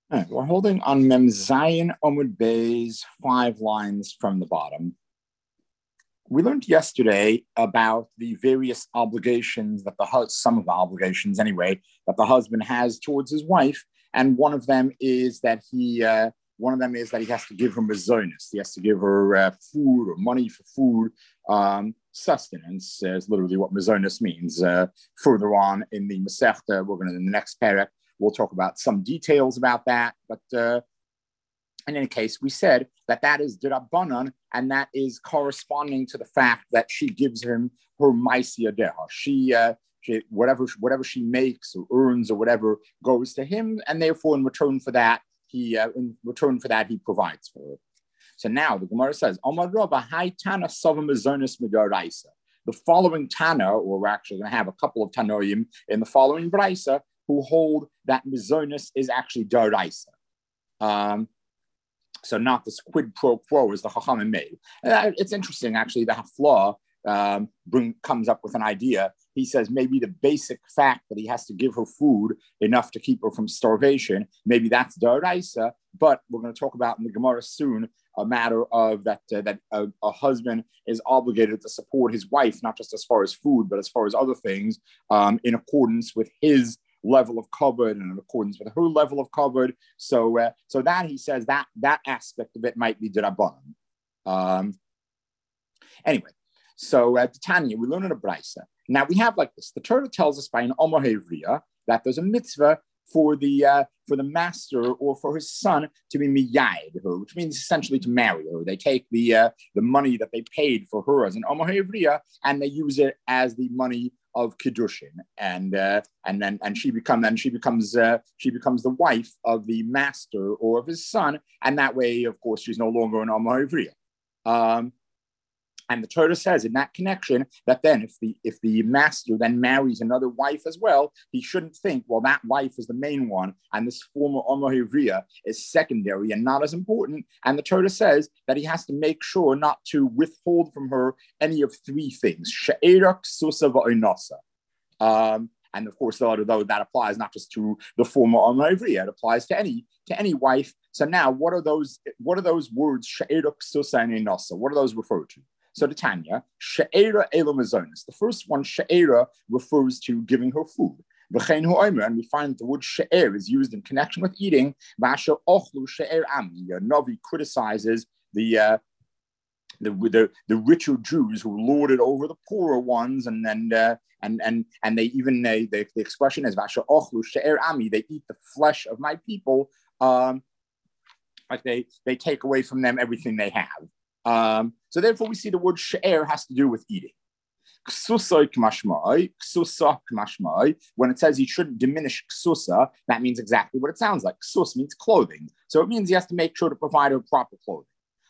All right, we're holding on Mem Zayin Omud Bay's 5 lines from the bottom. We learned yesterday about the various obligations that some of the obligations anyway, that the husband has towards his wife, and one of them is that he has to give her mazonis. He has to give her food or money for food. Sustenance is literally what mazonis means. Further on in the Masechta, in the next parak, we'll talk about some details about that. But in any case, we said that is D'Rabbanan, and that is corresponding to the fact that she gives him her Maisia Deha. She whatever she makes or earns or whatever goes to him, and therefore in return for that he provides for her. So now the Gemara says, Amar Rava, Hai Tana Sava Mazonis Midaraisa. The following Tana, or we're actually going to have a couple of Tanoim in the following Braisa, who hold that Mazonis is actually Daraisa. So not this quid pro quo as the Chachamim made. It's interesting, actually, the Haflah comes up with an idea. He says maybe the basic fact that he has to give her food enough to keep her from starvation, maybe that's Daraisa, but we're going to talk about in the Gemara soon a matter of that a husband is obligated to support his wife, not just as far as food, but as far as other things, in accordance with his level of covered and in accordance with her level of covered. So that he says that aspect of it might be D'Rabbanan. Anyway, so Tanya, we learn in a Braisa. Now we have like this. The Torah tells us by an Omer Hevriya that there's a mitzvah for the master or for his son to be miyayed her, which means essentially to marry her. They take the money that they paid for her as an Omer Hevriya and they use it as the money of kiddushin, and she becomes the wife of the master or of his son, and that way, of course, she's no longer an Omer Hevriya. And the Torah says in that connection that then if the master then marries another wife as well, he shouldn't think, well, that wife is the main one and this former Omer Hevriya is secondary and not as important. And the Torah says that he has to make sure not to withhold from her any of 3 things. She'era, ksusa, va'inasa. And of course, though that applies not just to the former Omer Hevriya, it applies to any wife. So now, what are those words? She'era, ksusa, and inasa. What are those referred to? So the Tanya, she'era elo mazonis. The first one, she'era, refers to giving her food. And we find that the word she'er is used in connection with eating. Vasha ochlu she'er ami. Navi criticizes the richer Jews who lorded over the poorer ones, and they even the expression is Vasha ochlu she'er ami. They eat the flesh of my people. Like they take away from them everything they have. So therefore, we see the word she'er has to do with eating. When it says he shouldn't diminish ksusa, that means exactly what it sounds like. Ksus means clothing. So it means he has to make sure to provide her proper clothing.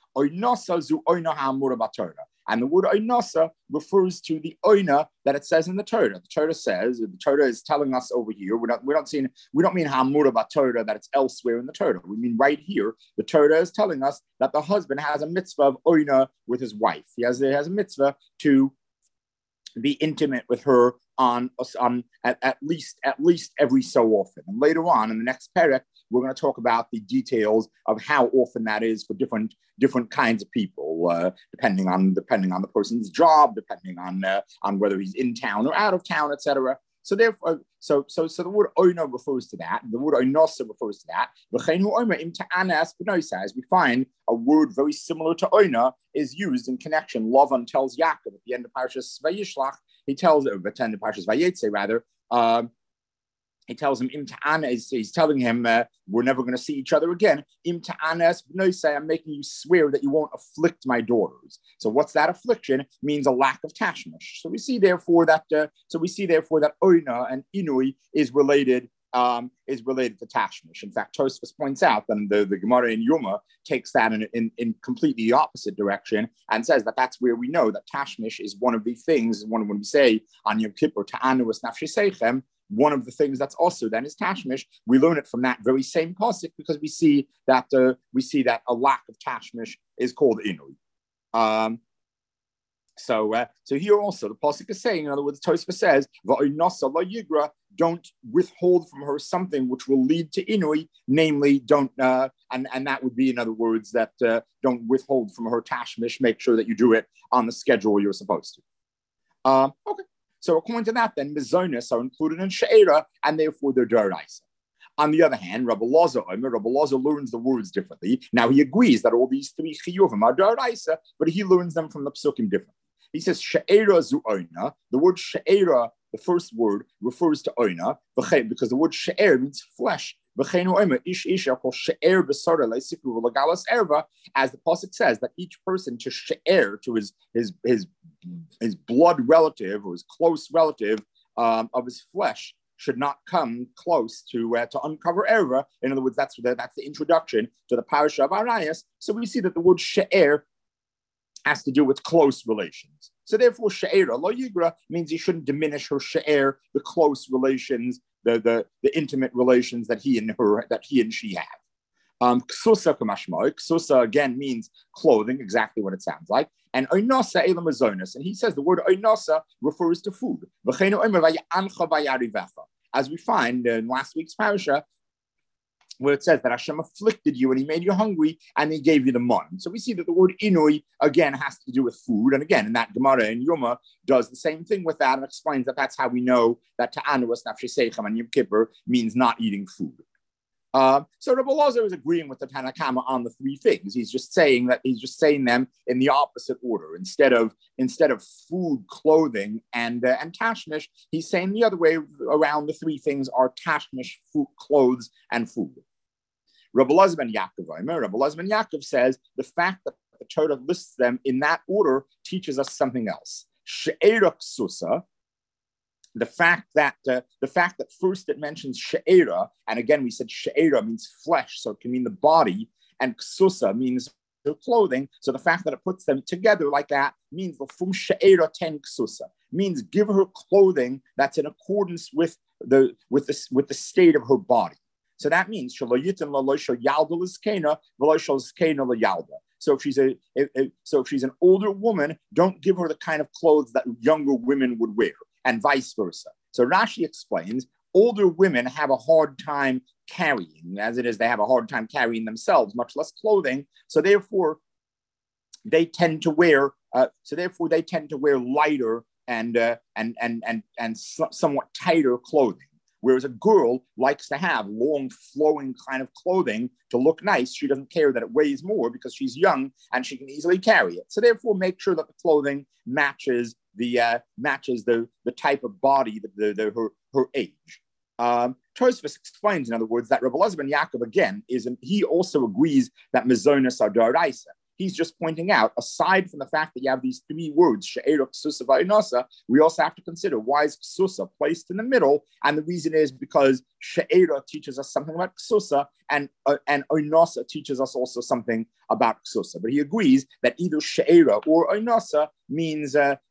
And the word oinasa refers to the oina that it says in the Torah. The Torah is telling us over here. We don't mean hamura b'Torah that it's elsewhere in the Torah. We mean right here. The Torah is telling us that the husband has a mitzvah of oina with his wife. He has a mitzvah to be intimate with her at least every so often. And later on in the next parak, we're going to talk about the details of how often that is for different kinds of people, depending on the person's job, depending on whether he's in town or out of town, etc. So therefore, so the word oina refers to that. The word oinosa refers to that. As we find a word very similar to oina is used in connection. Lavan tells Yaakov at the end of Parshas Vayishlach. He tells at the end of Parshas Vayetze rather. He tells him, he's telling him, we're never going to see each other again. I'm making you swear that you won't afflict my daughters. So what's that affliction? It means a lack of tashmish. So we see therefore that oina and inui is related to tashmish. In fact, Tosfos points out that the Gemara in Yoma takes that in completely the opposite direction and says that that's where we know that tashmish is one of the things. When we say on Yom Kippur, ta'anu was nafshei seichem, one of the things that's also then is tashmish. We learn it from that very same pasuk because we see that a lack of tashmish is called inui. So here also the pasuk is saying, in other words, Tosfos says, "Va'inasa la yigra." don't withhold from her something which will lead to inui, namely, don't, and that would be, in other words, that don't withhold from her tashmish, make sure that you do it on the schedule you're supposed to. Okay, so according to that, then, mizonis are included in she'era, and therefore they're deraisa. On the other hand, Rabbi Loza learns the words differently. Now he agrees that all these three chiyuvim are deraisa, but he learns them from the psukim differently. He says she'era zu oina. The word she'era, the first word, refers to oina because the word she'er means flesh. As the pasuk says that each person to she'er, to his blood relative or his close relative of his flesh, should not come close to uncover erva. In other words, that's the introduction to the parasha of Arayas. So we see that the word she'er has to do with close relations. So therefore, she'era lo yigra means you shouldn't diminish her she'er, the close relations, the intimate relations that he and she have. Ksusa kamashmoi. Ksusa again means clothing, exactly what it sounds like. And oinosa elam azonis. And he says the word oinosa refers to food. As we find in last week's parasha, where it says that Hashem afflicted you and he made you hungry and he gave you the mun. So we see that the word inui, again, has to do with food. And again, in that Gemara in Yoma does the same thing with that and explains that that's how we know that ta'anuas nafshei seichem and Yom Kippur means not eating food. So Rabbi Loza is agreeing with the Tanna Kama on the three things. He's just saying them in the opposite order. Instead of food, clothing, and tashmish, he's saying the other way around. The three things are tashmish, food, clothes, and food. Rabbi Loza ben Yaakov says the fact that the Torah lists them in that order teaches us something else. She'era ksusa. The fact that first it mentions she'era, and again we said she'era means flesh, so it can mean the body, and ksusa means the clothing. So the fact that it puts them together like that means l'fum she'era ten ksusa, means give her clothing that's in accordance with the state of her body. So that means so if she's an older woman, don't give her the kind of clothes that younger women would wear, and vice versa. So Rashi explains, older women have a hard time carrying, as it is, they have a hard time carrying themselves, much less clothing. So therefore, they tend to wear lighter and somewhat tighter clothing. Whereas a girl likes to have long, flowing kind of clothing to look nice. She doesn't care that it weighs more because she's young and she can easily carry it. So therefore, make sure that the clothing matches the type of body, her age. Tosfos explains, in other words, that Rabbi Loza ben Yaakov again he also agrees that mizonos are daraisa. He's just pointing out, aside from the fact that you have these three words, she'era, ksusa, va'inosa, we also have to consider why is ksusa placed in the middle, and the reason is because she'era teaches us something about ksusa, and oinosa teaches us also something about ksusa. But he agrees that either she'era or oinosa means that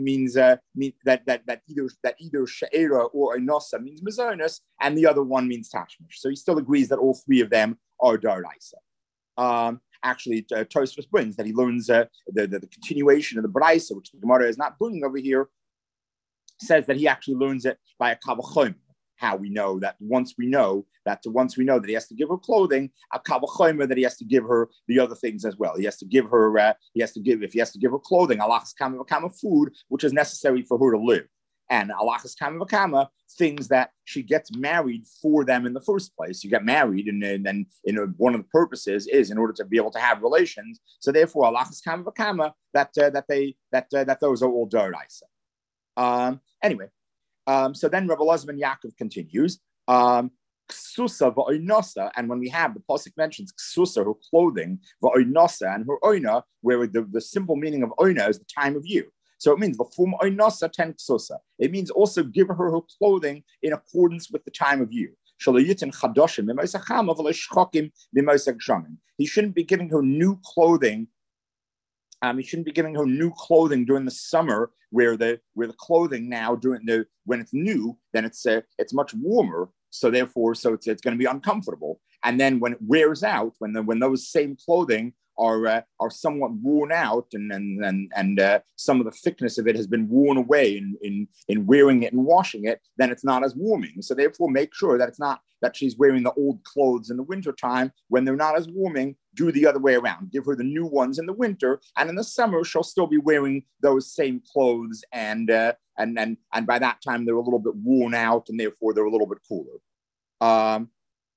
either she'era or oinosa means mizonos, and the other one means tashmish. So he still agrees that all three of them are daraisa. Actually, Tosfos brings that he learns the continuation of the Braisa, which the Gemara is not bringing over here, says that he actually learns it by a kavachom. How we know that once we know that he has to give her clothing, a kavachom that he has to give her the other things as well. He has to give her if he has to give her clothing, alachas kama food, which is necessary for her to live. And alachas kama things that she gets married for them in the first place. You get married, and then one of the purposes is in order to be able to have relations. So therefore, alachas kama that those are all daraisa. Anyway, so then Rabbi Loza ben Yaakov continues. Ksusa va'oinosa, and when we have the pasuk mentions ksusa, her clothing, va'oinosa, and her oina, where the simple meaning of oina is the time of year. So it means l'fum oinosa ten ksusa. It means also give her clothing in accordance with the time of year. He shouldn't be giving her new clothing. He shouldn't be giving her new clothing during the summer, where the clothing now when it's new, then it's much warmer. So therefore, it's going to be uncomfortable. And then when it wears out, when those same clothing are somewhat worn out, and some of the thickness of it has been worn away in wearing it and washing it, then it's not as warming. So therefore, make sure that it's not that she's wearing the old clothes in the wintertime when they're not as warming. Do the other way around. Give her the new ones in the winter, and in the summer she'll still be wearing those same clothes, and by that time they're a little bit worn out, and therefore they're a little bit cooler. And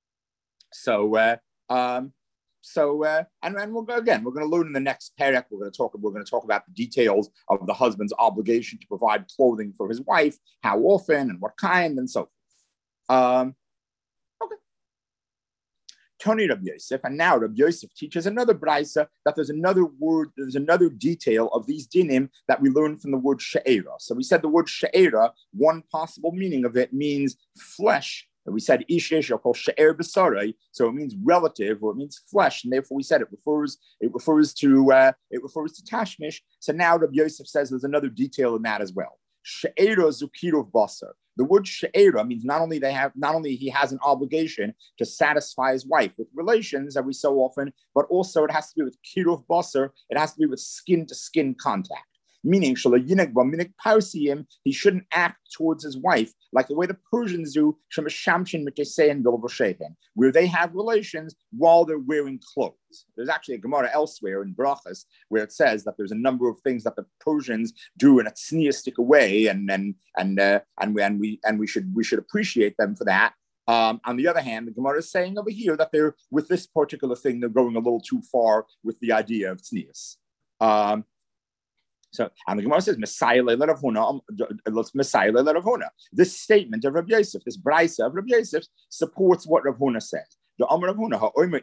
we're going to learn in the next parak. We're going to talk about the details of the husband's obligation to provide clothing for his wife, how often and what kind, and so forth. Okay. Tony Rabbi Yosef, and now Rabbi Yosef teaches another brisa that there's another word, there's another detail of these dinim that we learn from the word she'era. So we said the word she'era, one possible meaning of it means flesh. We said ish or called she'er b'sarai, so it means relative or it means flesh, and therefore we said it refers to tashmish. So now Rabbi Yosef says there's another detail in that as well. She'era zukirov basar. The word she'era means not only he has an obligation to satisfy his wife with relations every so often, but also it has to be with kirov basar. It has to be with skin to skin contact. Meaning, he shouldn't act towards his wife like the way the Persians do, where they have relations while they're wearing clothes. There's actually a Gemara elsewhere in Brachas where it says that there's a number of things that the Persians do in a tzniistic way, and we should appreciate them for that. On the other hand, the Gemara is saying over here that they're with this particular thing, they're going a little too far with the idea of tznius. So, and the Gemara says, Messiah Rav Huna. This statement of Rabbi Yosef, this brisa of Rabbi Yosef, supports what Rav Huna says. Rav Huna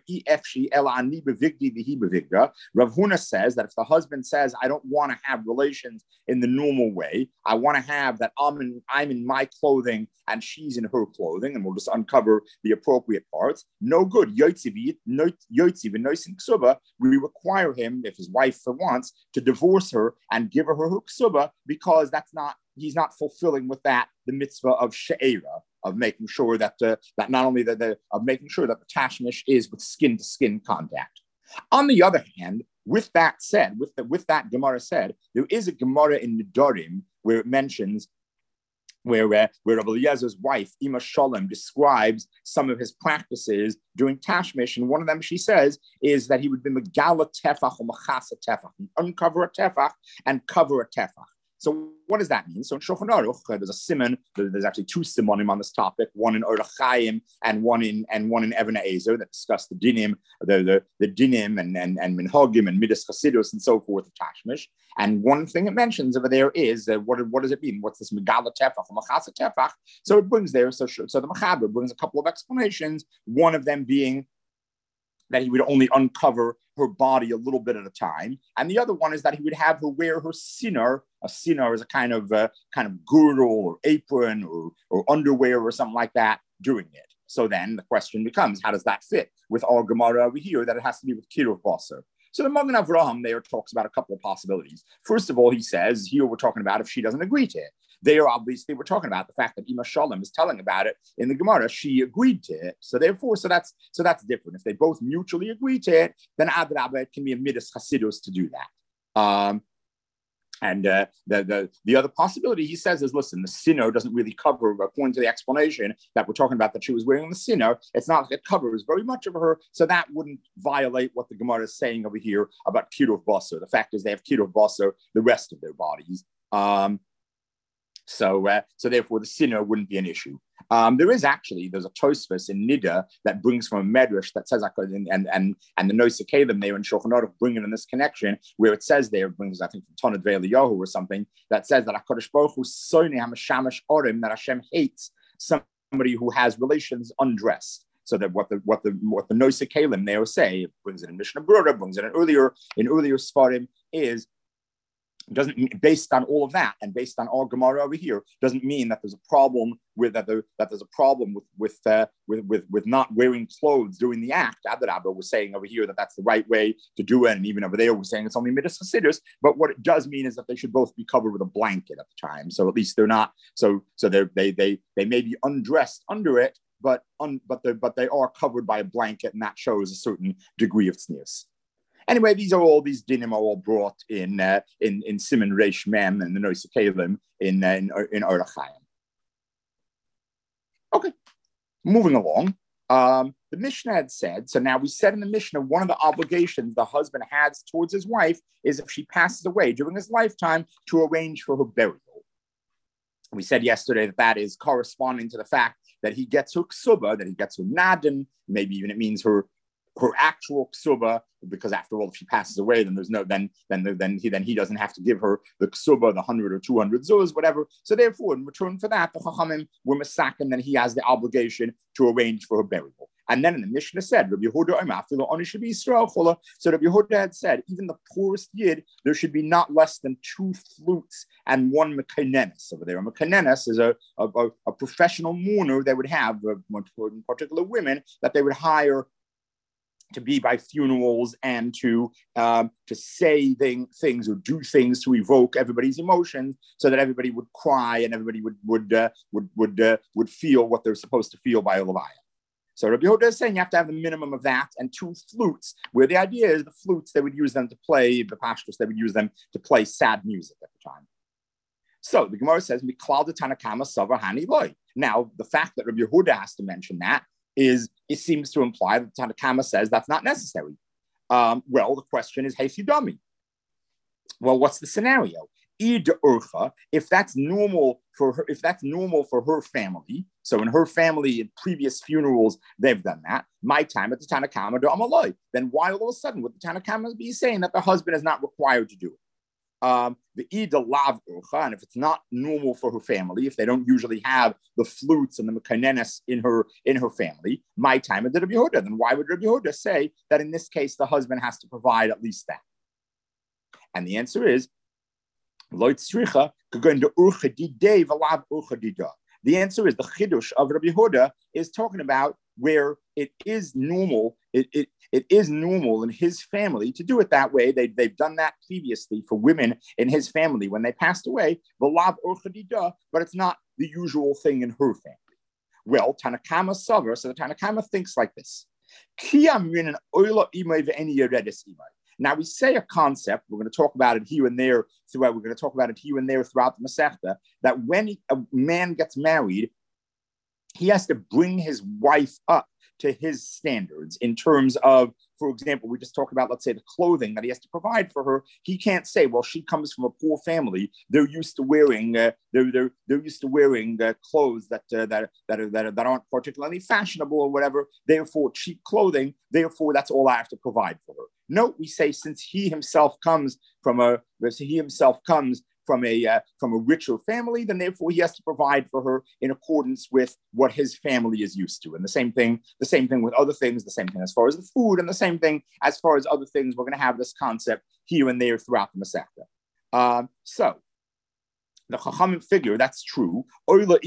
says that if the husband says, I don't want to have relations in the normal way, I want to have that I'm in my clothing and she's in her clothing, and we'll just uncover the appropriate parts. No good. We require him, if his wife wants, to divorce her and give her ksuba, because he's not fulfilling with that the mitzvah of she'era, of making sure that not only making sure that the tashmish is with skin to skin contact. On the other hand, with that said, with that Gemara said, there is a Gemara in Nedarim where it mentions where Rabbi Eliezer's wife, Ima Shalom, describes some of his practices during Tashmish, and one of them, she says, is that he would be megala tefach or machasa tefach, uncover a tefach and cover a tefach. So what does that mean? So in Shulchan Aruch, there's a simon. There's actually two simonim on this topic, one in Orach Chaim and one in Even HaEzer, that discuss the dinim, the dinim and minhagim and midas chasidus and so forth of Tashmish. And one thing it mentions over there is what does it mean? What's this megala tefach or machasa tefach? So it brings there. So the Mechaber brings a couple of explanations. One of them being that he would only uncover her body a little bit at a time, and the other one is that he would have her wear her sinner. A sinner is a kind of girdle or apron or underwear or something like that during it. So then the question becomes, how does that fit with our Gemara over here that it has to be with kirov basar? So the Magen Avraham there talks about a couple of possibilities. First of all, he says here we're talking about if she doesn't agree to it. There, obviously, we're talking about the fact that Ima Shalom is telling about it in the Gemara. She agreed to it, so therefore, so that's different. If they both mutually agree to it, then Adrabah, it can be a midas chasidus to do that. The other possibility he says is, listen, the sinner doesn't really cover, according to the explanation that we're talking about that she was wearing the sinner. It's not like it covers very much of her, so that wouldn't violate what the Gemara is saying over here about kirov basar. The fact is they have kirov basar the rest of their bodies. So therefore the sinner wouldn't be an issue. There's a Tosfos in Nida that brings from a Medrash that says, and the Nosei Kalim there in Shulchan Aruch bring it in this connection where it says there, brings I think from Tonat Ve'Eliyahu or something, that says that HaKadosh Baruch Hu Soni HaMashamash Orim, that Hashem hates somebody who has relations undressed. So that what the Nosei Kalim there say, it brings it in Mishnah Berurah, brings it in earlier Sfarim, is doesn't, based on all of that and based on our Gemara over here, doesn't mean that there's a problem with not wearing clothes during the act. Adrabah was saying over here that that's the right way to do it, and even over there we're saying it's only midas chasidus. But what it does mean is that they should both be covered with a blanket at the time. So at least they're not. So they may be undressed under it, but they are covered by a blanket, and that shows a certain degree of tznius. Anyway, these dinim are all brought in Simon Reish Mem and the Noisa Kalim in Orach Chaim. Okay, moving along. The Mishnah had said, so now we said in the Mishnah, one of the obligations the husband has towards his wife is if she passes away during his lifetime to arrange for her burial. We said yesterday that is corresponding to the fact that he gets her ksuba, that he gets her nadin, maybe even it means her actual ksuba, because after all, if she passes away, then there's no then he doesn't have to give her the ksuba, the 100 or 200 zuz, whatever. So therefore, in return for that, the chachamim were masakin, then he has the obligation to arrange for her burial. And then in the Mishnah said, Rabbi Yehuda so Rabbi Yehuda had said, even the poorest yid, there should be not less than 2 flutes and 1 mekanenis over there. A mekanenis is a professional mourner they would have, in particular women, that they would hire to be by funerals and to say things or do things to evoke everybody's emotions, so that everybody would cry and everybody would feel what they're supposed to feel by a levaya. So Rabbi Yehuda is saying you have to have the minimum of that and 2 flutes, where the idea is the flutes, they would use them to play, the pashtus, they would use them to play sad music at the time. So the Gemara says, Miklal de Tanakama Sava Hani Loi. Now, the fact that Rabbi Yehuda has to mention that is, it seems to imply that Tanakama says that's not necessary. Well, the question is, Heifi Dami. Well, what's the scenario? If that's normal for her family, so in her family in previous funerals they've done that. My time at the Tanakama do Amaloi. Then why all of a sudden would the Tanakama be saying that the husband is not required to do it? The Ida Lav Urcha, and if it's not normal for her family, if they don't usually have the flutes and the mekanenes in her family, my time at the Rabbi Yehuda, then why would Rabbi Yehuda say that in this case the husband has to provide at least that? And the answer is, the answer is the chidush of Rabbi Yehuda is talking about where it is normal. It is normal in his family to do it that way. They've done that previously for women in his family when they passed away. But it's not the usual thing in her family. Well, Tanakama Savar, so the Tanakama thinks like this. Now we say a concept, we're going to talk about it here and there throughout the Masechta, that when a man gets married, he has to bring his wife up to his standards in terms of, for example, we just talked about, let's say, the clothing that he has to provide for her. He can't say, well, she comes from a poor family. They're used to wearing clothes that aren't particularly fashionable or whatever. Therefore, cheap clothing. Therefore, that's all I have to provide for her. No, we say since he himself comes from a richer family, then therefore he has to provide for her in accordance with what his family is used to. And the same thing with other things, the same thing as far as the food, and the same thing as far as other things. We're going to have this concept here and there throughout the Masechta. So the Chachamim figure that's true. We learn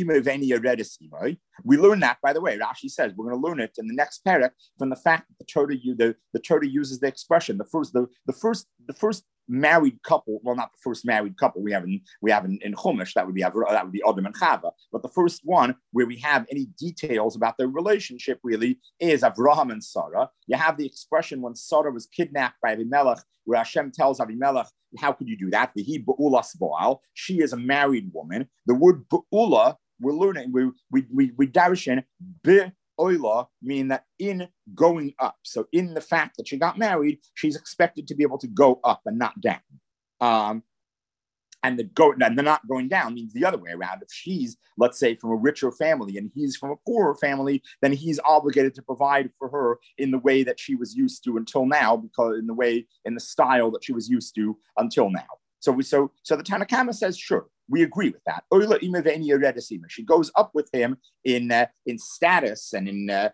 that, by the way. Rashi says we're going to learn it in the next parak from the fact that the Torah uses the expression the first married couple. Well, not the first married couple we have in Chumash. That would be Adam and Chava. But the first one where we have any details about their relationship really is Avraham and Sarah. You have the expression when Sarah was kidnapped by Avimelech, where Hashem tells Avimelech, how could you do that? V'hi be'ulas bo'al. She is a married woman. The word be'ula, we're learning, we darish in be'oila, meaning that in going up. So in the fact that she got married, she's expected to be able to go up and not down. And the not going down means the other way around. If she's, let's say, from a richer family and he's from a poorer family, then he's obligated to provide for her in the way that she was used to until now, because in the style that she was used to until now. So the Tanakama says, sure, we agree with that. She goes up with him in status and in the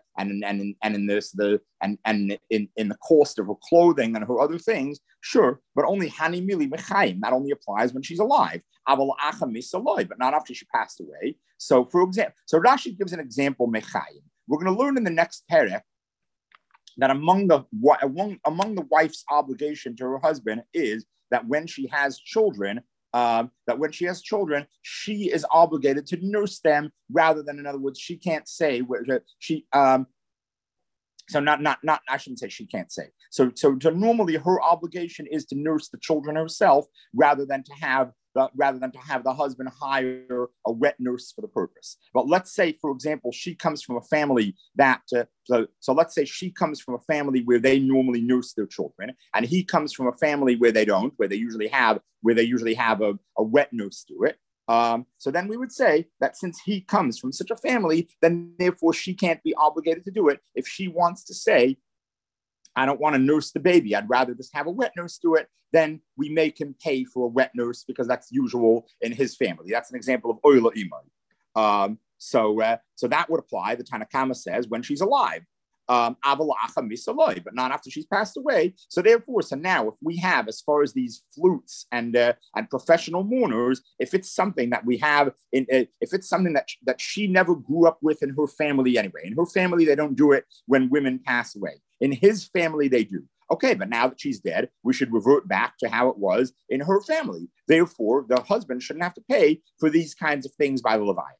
cost of her clothing and her other things, sure, but only hani mili mechayim. That only applies when she's alive. But not after she passed away. So, for example, Rashi gives an example mechayim. We're going to learn in the next parak that among the wife's obligation to her husband is that when she has children, she is obligated to nurse them rather than, in other words, she can't say So not I shouldn't say she can't say. So normally her obligation is to nurse the children herself rather than to have the husband hire a wet nurse for the purpose. But let's say, for example, she comes from a family that so let's say she comes from a family where they normally nurse their children, and he comes from a family where they don't, where they usually have a wet nurse do it. So then we would say that since he comes from such a family, then therefore she can't be obligated to do it. If she wants to say, I don't want to nurse the baby, I'd rather just have a wet nurse do it, then we make him pay for a wet nurse because that's usual in his family. That's an example of oila imay. So that would apply, the Tanna Kama says, when she's alive. But not after she's passed away. So therefore, now if we have, as far as these flutes and professional mourners, if it's something that we have if it's something that she never grew up with in her family anyway. In her family, they don't do it when women pass away. In his family, they do. Okay, but now that she's dead, we should revert back to how it was in her family. Therefore, the husband shouldn't have to pay for these kinds of things by the Leviah.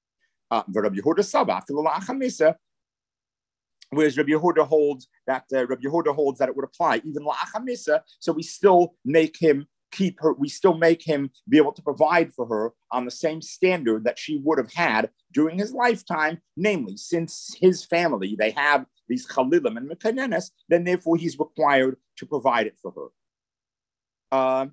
Whereas Rabbi Yehuda holds that it would apply even la'achamisa, so we still make him be able to provide for her on the same standard that she would have had during his lifetime. Namely, since his family, they have these chalilim and mekanenes, then therefore he's required to provide it for her.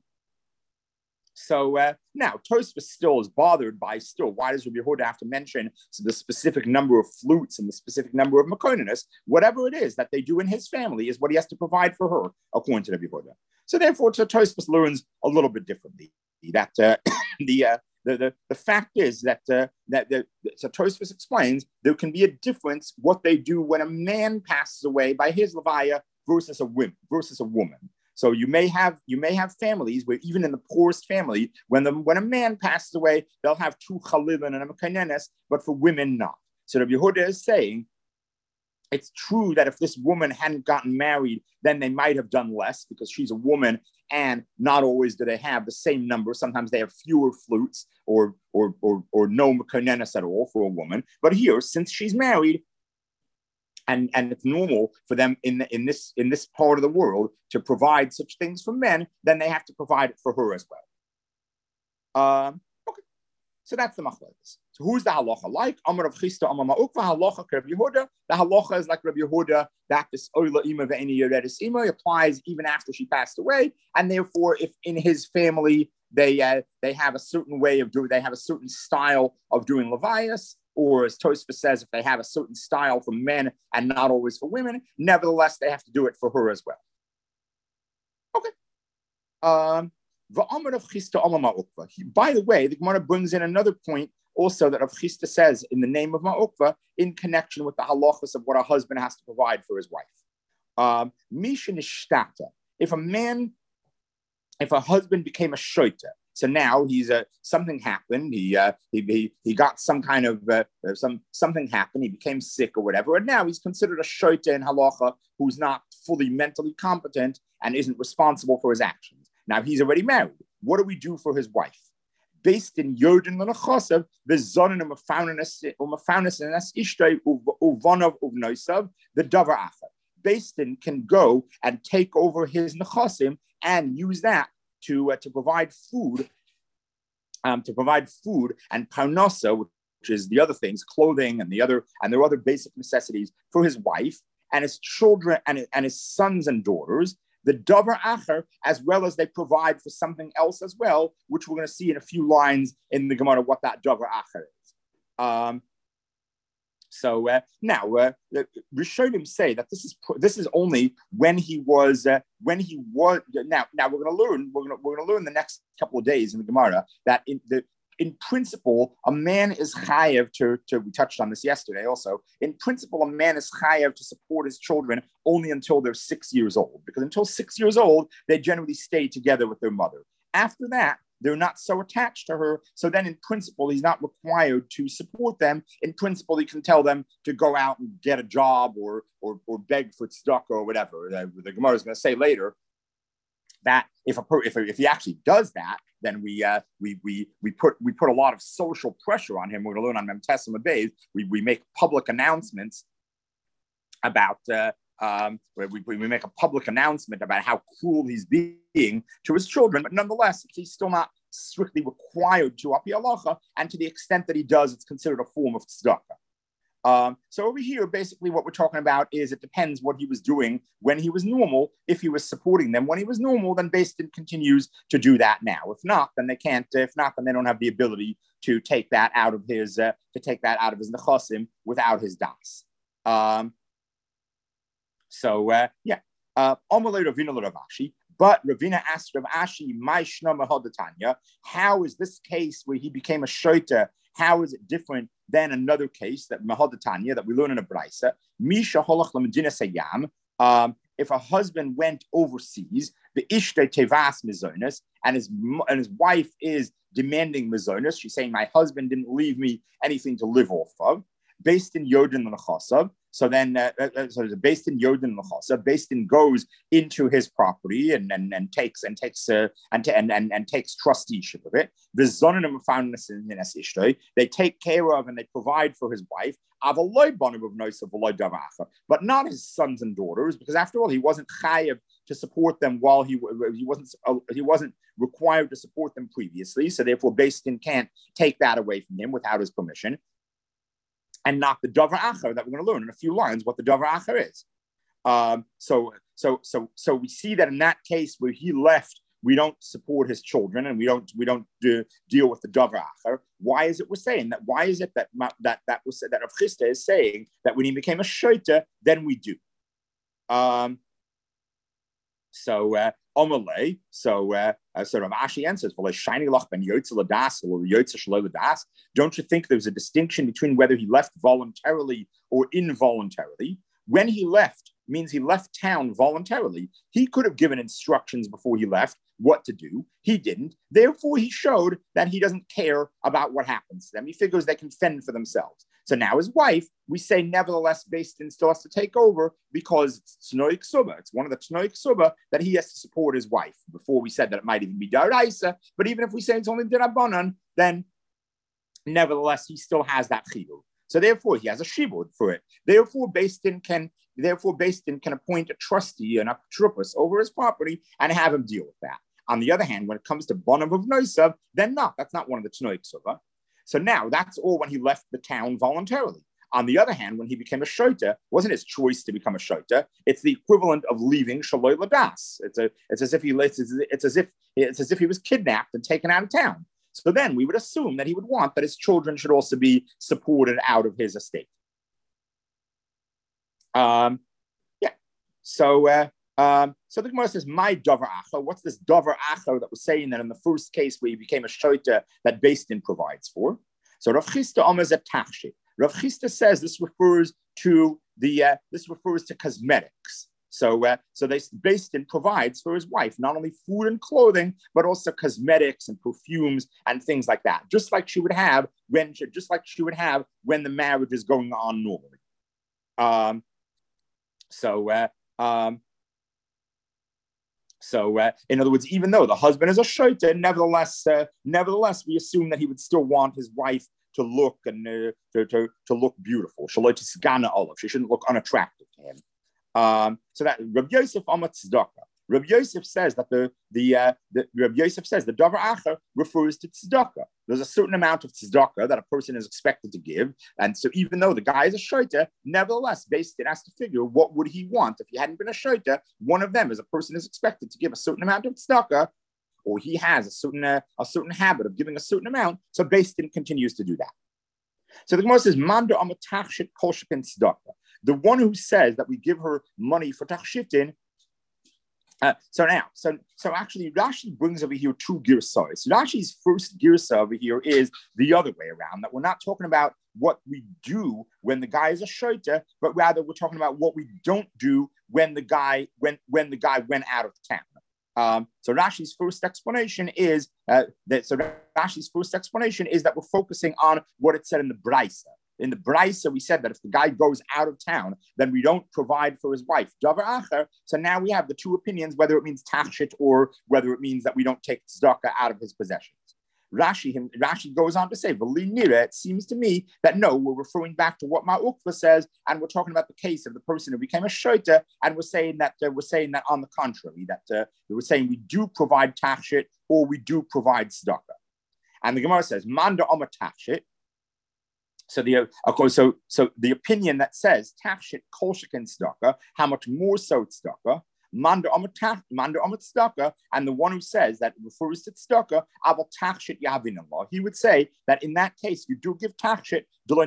Now Tosfos still is bothered by why does Rabbi Yehuda have to mention the specific number of flutes and the specific number of mekoninus? Whatever it is that they do in his family is what he has to provide for her, according to Rabbi Yehuda. So therefore, Tosfos learns a little bit differently. That the fact is that so Tosfos explains there can be a difference what they do when a man passes away by his levaya versus a woman. So you may have families where even in the poorest family, when a man passes away, they'll have two chalilin and a mekanenes, but for women not. So Rabbi Yehuda is saying it's true that if this woman hadn't gotten married, then they might have done less because she's a woman, and not always do they have the same number. Sometimes they have fewer flutes or no mekanenes at all for a woman. But here, since she's married, and it's normal for them in this part of the world to provide such things for men, then they have to provide it for her as well. Okay, so that's the machlokes. So who's the halacha like? Amar of Chisda, Amar Ma'ukva, halacha Rabbi Yehuda. The halacha is like Rabbi Yehuda that this oila ima ve'eni yeredis ima applies even after she passed away, and therefore, if in his family they have a certain way of doing, they have a certain style of doing levias. Or as Tosfos says, if they have a certain style for men and not always for women, nevertheless, they have to do it for her as well. Okay. By the way, the Gemara brings in another point also that Rav Chisda says in the name of Ma'ukva in connection with the halachas of what a husband has to provide for his wife. If a husband became a shoita, so now something happened. He got some kind of something happened. He became sick or whatever, and now he's considered a shoita in halacha who's not fully mentally competent and isn't responsible for his actions. Now he's already married. What do we do for his wife? Based in Yodin Lenachosav, the zonin umafaunis ishtay uvanav uvnoisav, the davar acher. Based in can go and take over his nechosim and use that to provide food, and parnasa, which is the other things, clothing and there are other basic necessities for his wife and his children and his sons and daughters. The davar acher, as well as they provide for something else as well, which we're going to see in a few lines in the Gemara what that davar acher is. Now, Rishonim say that this is only when he was now we're going to learn the next couple of days in the Gemara that in principle a man is chayav to we touched on this yesterday also. In principle, a man is chayav to support his children only until they're 6 years old, because until 6 years old they generally stay together with their mother. After that, they're not so attached to her. So then in principle, he's not required to support them. In principle, he can tell them to go out and get a job or beg for tzedakah or whatever. The Gemara is going to say later that if he actually does that, then we put a lot of social pressure on him. We're going to learn on Mem Tesem Abayz. We make public announcements about where we make a public announcement about how cruel he's being to his children, but nonetheless, he's still not strictly required to api halacha, and to the extent that he does, it's considered a form of tzedakah. So over here, basically what we're talking about is it depends what he was doing when he was normal. If he was supporting them when he was normal, then Beis Din continues to do that now. If not, then they can't. If not, then they don't have the ability to take that out of his nechasim without his das. Omalei Ravina Rav Ashi. But Ravina asked Rav Ashi, "My shna mahodatanya. How is this case where he became a shoita? How is it different than another case that mahodatanya that we learn in a braysa? Misha holach lemedina sayam. If a husband went overseas, the ishte tevas mizonis, and his wife is demanding mizonis. She's saying, my husband didn't leave me anything to live off of. Based in Yodin L'chasav. So then, based in Yodin L'chasav, Beis Din goes into his property and takes trusteeship of it. They take care of and they provide for his wife. But not his sons and daughters, because after all, he wasn't chayav to support them while he wasn't required to support them previously. So therefore, Beis Din can't take that away from him without his permission. And not the davar acher that we're going to learn in a few lines what the davar acher is. So we see that in that case where he left, we don't support his children and we don't deal with the davar acher. Why is it we're saying that? Why is it that Rav Chisda is saying that when he became a shoita, then we do? Omalei. So Rav Ashi answers, don't you think there's a distinction between whether he left voluntarily or involuntarily? When he left means he left town voluntarily. He could have given instructions before he left what to do. He didn't. Therefore, he showed that he doesn't care about what happens to them. He figures they can fend for themselves. So now his wife, we say, nevertheless, Beis Din still has to take over because it's Tnoik Suba. It's one of the Tnoik Suba that he has to support his wife. Before we said that it might even be Daraisa, but even if we say it's only Dirabanan, then nevertheless, he still has that chiyuv. So therefore, he has a shibud for it. Therefore, Beis Din can appoint a trustee and a trupus over his property and have him deal with that. On the other hand, when it comes to Bonav of Noisav, then not. That's not one of the Tnoik Suba. So now that's all when he left the town voluntarily. On the other hand, when he became a shoita, wasn't his choice to become a shoita. It's the equivalent of leaving shaloi ladas. It's as if he was kidnapped and taken out of town. So then we would assume that he would want that his children should also be supported out of his estate. So the Gemara says, "My davar acha." What's this davar acha that was saying that in the first case where he became a shoita that Beis Din provides for? So Rav Chisda Omer zeh tachshit. Rav Chisda says this refers to cosmetics. So Beis Din provides for his wife not only food and clothing, but also cosmetics and perfumes and things like that, just like she would have when the marriage is going on normally. In other words, even though the husband is a shoita, nevertheless, we assume that he would still want his wife to look and to look beautiful. She shouldn't look unattractive to him. So that Rabbi Yosef Amat Tzedakah. Rabbi Yosef says that the davar acher refers to tzedakah. There's a certain amount of tzedakah that a person is expected to give, and so even though the guy is a shoita, nevertheless, Beis Din has to figure what would he want if he hadn't been a shoita. One of them is a person is expected to give a certain amount of tzedakah, or he has a certain habit of giving a certain amount. So Beis Din continues to do that. So the Gemara says, "Manda amatachshit kol shekin tzedakah." The one who says that we give her money for tachshitin. So actually, Rashi brings over here two girsas. So Rashi's first girsa over here is the other way around, that we're not talking about what we do when the guy is a shoita, but rather we're talking about what we don't do when the guy went out of town. So Rashi's first explanation is that we're focusing on what it said in the Braisa. In the Braisa, we said that if the guy goes out of town, then we don't provide for his wife. Davar acher. So now we have the two opinions, whether it means tachshit or whether it means that we don't take tzedakah out of his possessions. Rashi goes on to say, it seems to me that no, we're referring back to what Ma'ukva says, and we're talking about the case of the person who became a shoita, and we're saying that on the contrary, that we're saying we do provide tachshit or we do provide tzedakah. And the Gemara says, Manda Omer tachshit. So the opinion that says tachshit kol sheken tzedakah, how much more so tzedakah? Manda Omer tzedakah, and the one who says that refers to tzedakah, aval tachshit yavin Allah. He would say that in that case you do give tachshit because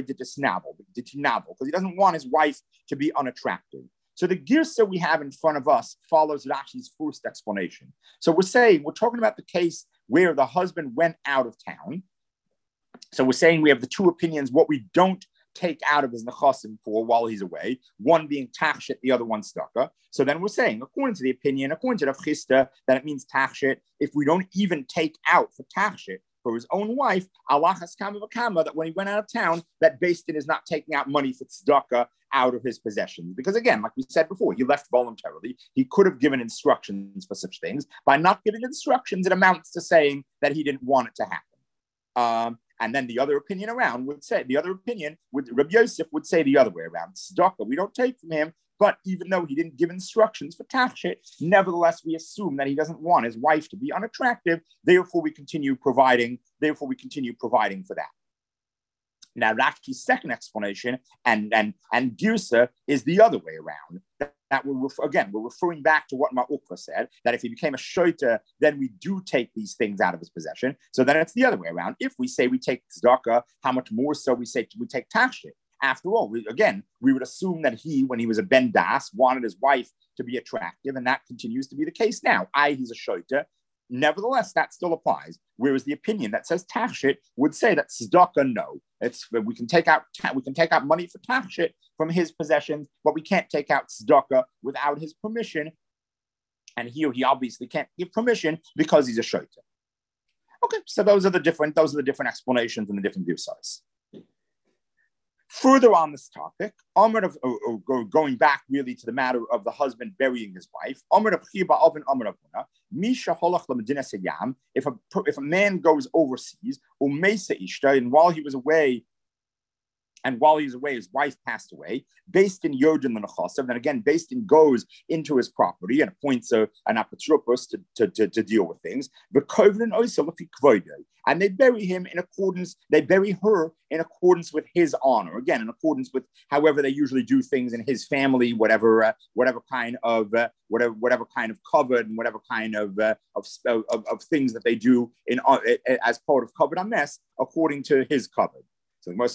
he doesn't want his wife to be unattractive. So the girsa we have in front of us follows Rashi's first explanation. So we're talking about the case where the husband went out of town. So we're saying we have the two opinions, what we don't take out of his nechasim for while he's away, one being tachshit, the other one tzedakah. So then we're saying, according to the opinion, according to the Chisda, that it means tachshit. If we don't even take out for tachshit for his own wife, Allah has kama that when he went out of town, that Beis Din is not taking out money for tzedakah out of his possessions. Because again, like we said before, he left voluntarily. He could have given instructions for such things. By not giving instructions, it amounts to saying that he didn't want it to happen. And then the other opinion Rabbi Yosef would say the other way around. Tzedakah, we don't take from him, but even though he didn't give instructions for tachshit, nevertheless, we assume that he doesn't want his wife to be unattractive. Therefore, we continue providing for that. Now, Rashi's second explanation and Girsa is the other way around. That we're referring back to what Ma'ukva said, that if he became a shoita, then we do take these things out of his possession. So then it's the other way around. If we say we take tzedakah, how much more so we say we take tachshit? After all, we would assume that he, when he was a ben das, wanted his wife to be attractive, and that continues to be the case now. He's a shoita. Nevertheless, that still applies. Whereas the opinion that says tachshit would say that tzedakah, no, we can take out money for tachshit from his possessions, but we can't take out tzedakah without his permission. And he obviously can't give permission because he's a shoita. Okay, so those are the different explanations and the different girsas. Further on this topic, going back really to the matter of the husband burying his wife, if a man goes overseas, and while he was away, his wife passed away. Beis Din Yodin the Nechasav. Then again, Beis Din goes into his property and appoints an apotropos to deal with things. And they bury him they bury her in accordance with his honor. Again, in accordance with however they usually do things in his family, whatever kind of covered and whatever kind of things that they do as part of covered ames according to his covered. So what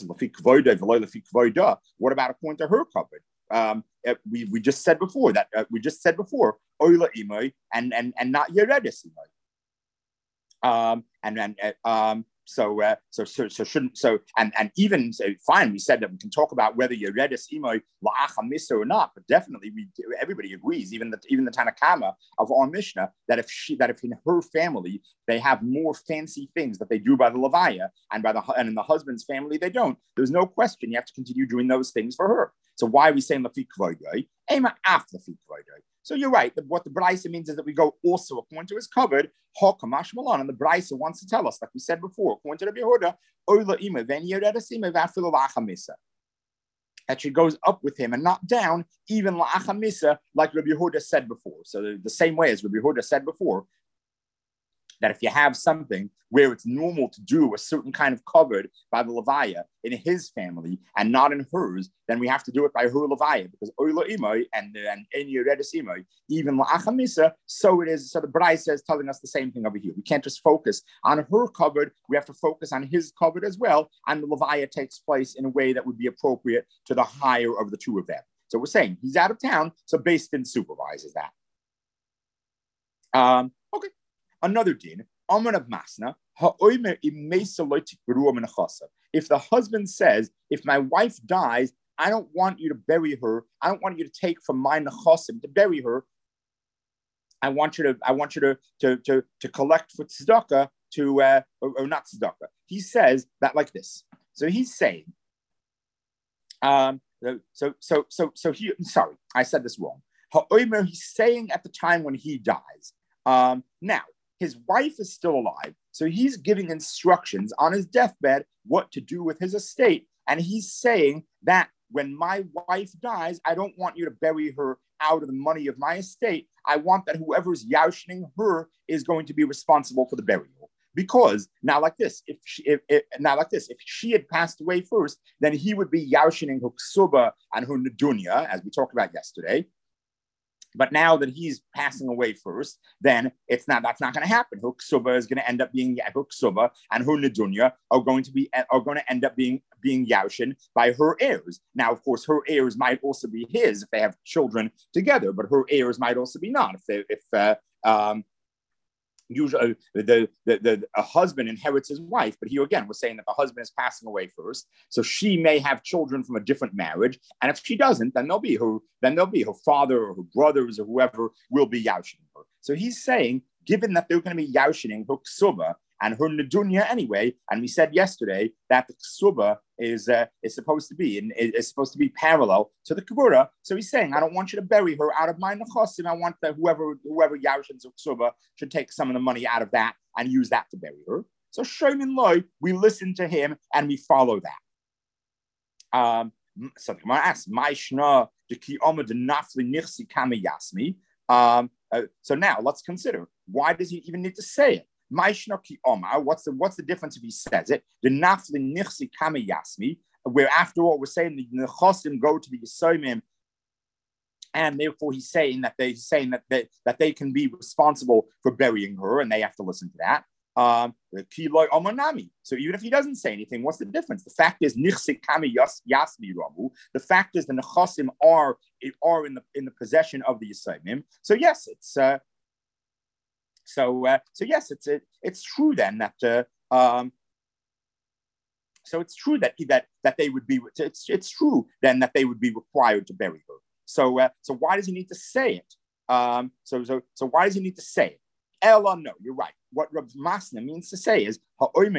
about according to her covered? We just said before oila imay and not yeredis imay. Fine. We said that we can talk about whether Yeredis Imoy la'acha misa or not, but definitely everybody agrees, even the Tanakama of our Mishnah, that if in her family they have more fancy things that they do by the Levaya and in the husband's family they don't. There's no question you have to continue doing those things for her. So why are we saying lafik kvoidoi? Ema af lafik kvoidoi. So you're right. What the Braisa means is that we go also according to his covered, Hokamash Malan. And the Braisa wants to tell us, like we said before, according to the Behoda, that she goes up with him and not down, even La'achamisa, like Rabbi Yehuda said before. So the same way as Rabbi Yehuda said before, that if you have something where it's normal to do a certain kind of covered by the Levaya in his family and not in hers, then we have to do it by her Levaya, because Oila Imai and Yeredis Imai, even La'achamisa, so it is. So the Braisa is telling us the same thing over here. We can't just focus on her covered, we have to focus on his covered as well, and the Levaya takes place in a way that would be appropriate to the higher of the two of them. So we're saying he's out of town, so Beis Din supervises that. Okay. Another din, Amar of Masna, if the husband says, if my wife dies, I don't want you to bury her. I don't want you to take from my nechasim to bury her. I want you to collect for tzedakah or not tzedakah. He says that like this. So he's saying, sorry, I said this wrong. He's saying at the time when he dies. Now, his wife is still alive. So he's giving instructions on his deathbed what to do with his estate. And he's saying that when my wife dies, I don't want you to bury her out of the money of my estate. I want that whoever's yaushing her is going to be responsible for the burial. Because now like this, if she had passed away first, then he would be yaushing her ksuba and her nedunya, as we talked about yesterday. But now that he's passing away first, then that's not going to happen. Her ksuba is going to end up being her ksuba, and her nedunya are going to end up being yaushin by her heirs. Now, of course, her heirs might also be his if they have children together, but her heirs might also be not usually a husband inherits his wife, but here again we're saying that the husband is passing away first, so she may have children from a different marriage, and if she doesn't, then they'll be her father or her brothers or whoever will be yaushing her. So he's saying, given that they're going to be yaushing her ksuba and her nedunya anyway, and we said yesterday that the ksuba is supposed to be parallel to the kavura. So he's saying, I don't want you to bury her out of my nechasim. I want that whoever yaushins ksuba should take some of the money out of that and use that to bury her. So Shomin Loi, we listen to him and we follow that. So I'm going to ask, so now let's consider, why does he even need to say it? What's the difference if he says it? The nafli nixi kama yasmi, where after all we're saying the nechosim go to the yisomim, and therefore he's saying that they can be responsible for burying her, and they have to listen to that. So even if he doesn't say anything, what's the difference? The fact is nixi kama yasmi ramu. The fact is the nechosim are in the possession of the yisomim. So yes, it's. So yes, it's true then that so it's true that they would be it's true then that they would be required to bury her. So why does he need to say it? So why does he need to say it? Ella, no, you're right. What Rav Masna means to say is what Rav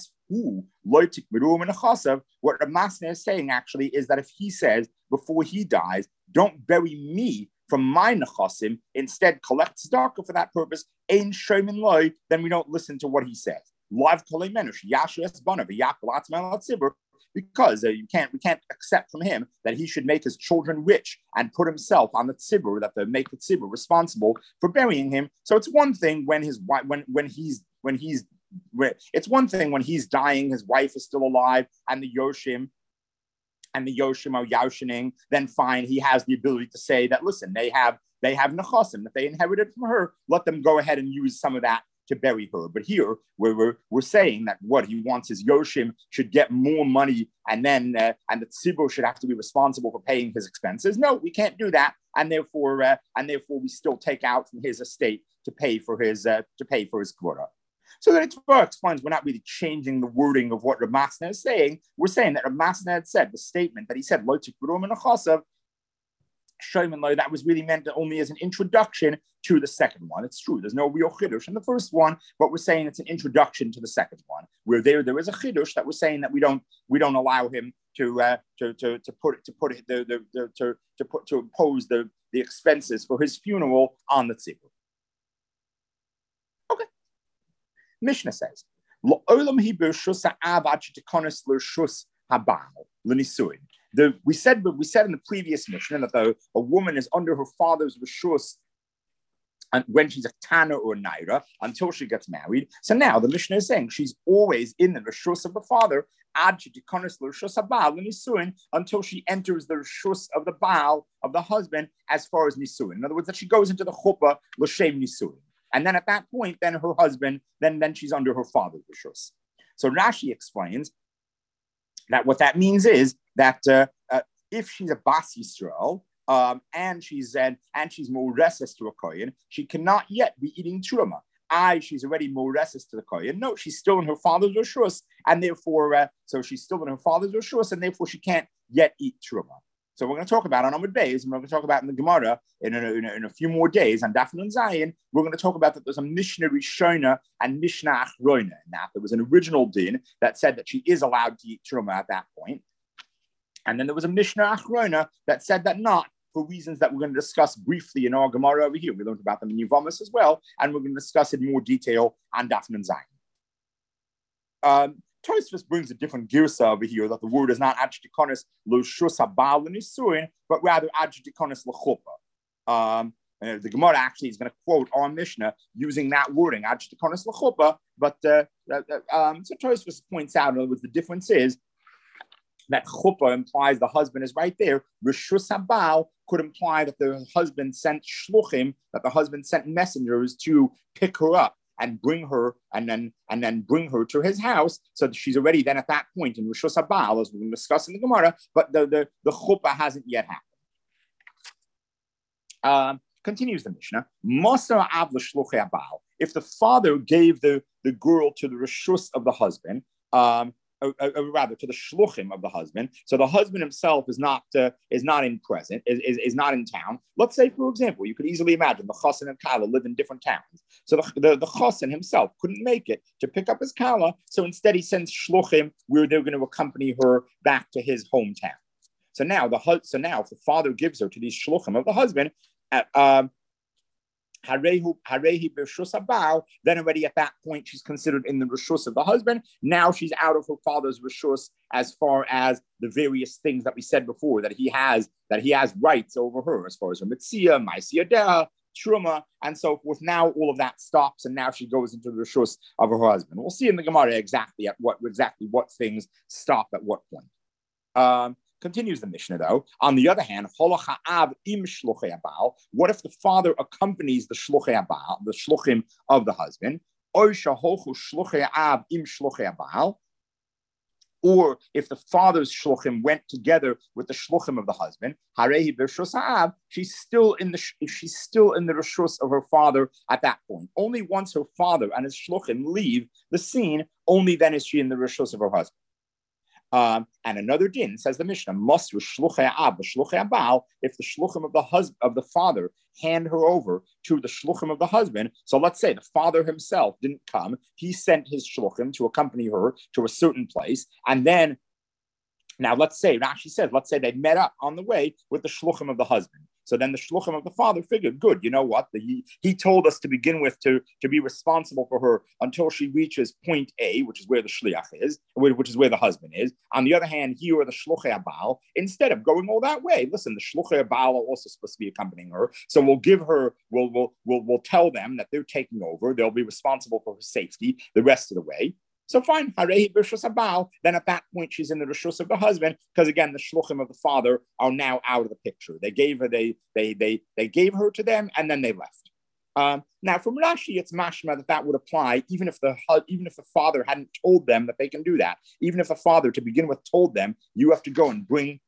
Masna is saying actually is that if he says before he dies, don't bury me from my nechasim, instead collect tzedakah for that purpose, ein shomin loy, then we don't listen to what he says. Live kolei menush yashu esbanav yakol atzman latzibur, because we can't accept from him that he should make his children rich and put himself on the tzibur, that they make the tzibur responsible for burying him. So it's one thing when it's one thing when he's dying, his wife is still alive, and the Yoshim are yaushining, then fine, he has the ability to say that, listen, they have nechasim that they inherited from her, let them go ahead and use some of that to bury her. But here we're saying that what he wants is Yoshim should get more money, and then and the tzibur should have to be responsible for paying his expenses. No, we can't do that, and therefore we still take out from his estate to pay for his kvora. So the Ritva explains we're not really changing the wording of what Rav Masna is saying. We're saying that Rav Masna had said, the statement that he said, Lo tikburum and achasav, Shomin Lo, that was really meant only as an introduction to the second one. It's true, there's no real chiddush in the first one, but we're saying it's an introduction to the second one. Where there is a chiddush that we're saying that we don't allow him to impose the expenses for his funeral on the tzibur. Mishnah says, we said in the previous Mishnah that a woman is under her father's rishus and when she's a Tana or a Naira until she gets married. So now the Mishnah is saying she's always in the rishus of the father until she enters the rishus of the Baal, of the husband, as far as Nisuin. In other words, that she goes into the chuppah l'shem Nisuin. And then at that point, then her husband, then she's under her father's rishus. So Rashi explains that what that means is that if she's a Bas Yisrael and she's moreses to a kohen, she cannot yet be eating truma. She's already moreses to the kohen. No, she's still in her father's rishus, and therefore, so she's still in her father's rishus, and therefore she can't yet eat truma. So we're going to talk about on Amud Beis, and we're going to talk about in the Gemara in a few more days on Daf Nun Zayin. We're going to talk about that there's a Mishnah Rishona and Mishnah Achrona. And that there was an original din that said that she is allowed to eat truma at that point, and then there was a Mishnah Achrona that said that not, for reasons that we're going to discuss briefly in our Gemara over here. We learned about them in Yevamos as well, and we're going to discuss in more detail on Daf Nun Zayin. Tosfos brings a different girsa over here, that the word is not adjutikonis l'shus habal l'nisuin, but rather adjutikonis l'chuppah. The Gemara actually is going to quote our Mishnah using that wording, adjutikonis l'chuppah. But so Tosfos points out, in other words, the difference is that chuppah implies the husband is right there. Rishus habal could imply that the husband sent shluchim, that the husband sent messengers to pick her up and bring her, and then bring her to his house, so that she's already then at that point in Rishus habal, as we discuss in the Gemara, but the chuppah hasn't yet happened. Continues the Mishnah. If the father gave the girl to the rishus of the husband, rather to the shluchim of the husband, so the husband himself is not in present, is not in town. Let's say, for example, you could easily imagine the chassan and kala live in different towns. So the chassan himself couldn't make it to pick up his kala, so instead he sends shluchim where they're going to accompany her back to his hometown. So now if the father gives her to these shluchim of the husband, then already at that point she's considered in the rishus of the husband. Now she's out of her father's rishus as far as the various things that we said before, that he has rights over her, as far as her mitzia, ma'asiyah deha, truma, and so forth. Now all of that stops, and now she goes into the rishus of her husband. We'll see in the Gemara exactly what things stop at what point. Continues the Mishnah, though. On the other hand, what if the father accompanies the shluchim of the husband? Or if the father's shluchim went together with the shluchim of the husband, she's still in the rishus of her father at that point. Only once her father and his shluchim leave the scene, only then is she in the rishus of her husband. And another din, says the Mishnah, must if the shluchim of the father hand her over to the shluchim of the husband. So let's say the father himself didn't come; he sent his shluchim to accompany her to a certain place, and then now let's say Rashi says, let's say they met up on the way with the shluchim of the husband. So then the shluchim of the father figured, good, you know what? He told us to begin with to be responsible for her until she reaches point A, which is where the shliach is, which is where the husband is. On the other hand, here are the shluchei abal. Instead of going all that way, listen, the shluchei abal are also supposed to be accompanying her. So we'll tell them that they're taking over. They'll be responsible for her safety the rest of the way. So fine, then at that point she's in the rishus of the husband, because again the shluchim of the father are now out of the picture. They gave her they gave her to them, and then they left. Now from Rashi, it's mashma that would apply even if the father hadn't told them that they can do that. Even if the father to begin with told them, you have to go and bring